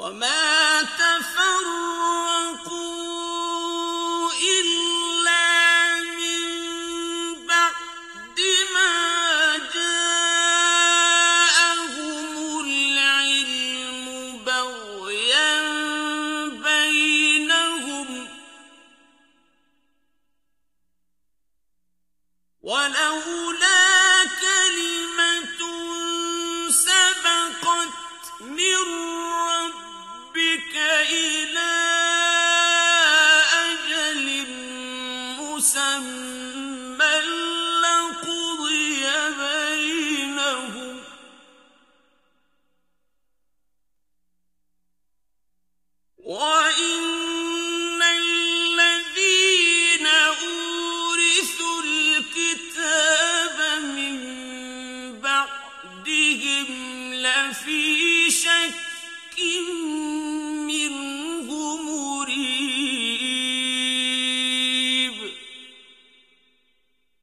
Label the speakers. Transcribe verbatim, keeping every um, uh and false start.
Speaker 1: وما تفرقوا إلا من بعد ما جاءهم العلم بغيا بينهم ولولا كلمة سبقت من ربك إلى أجل مسمى لقضي بينهم وإن الذين أورثوا الكتاب من بعدهم لفي شك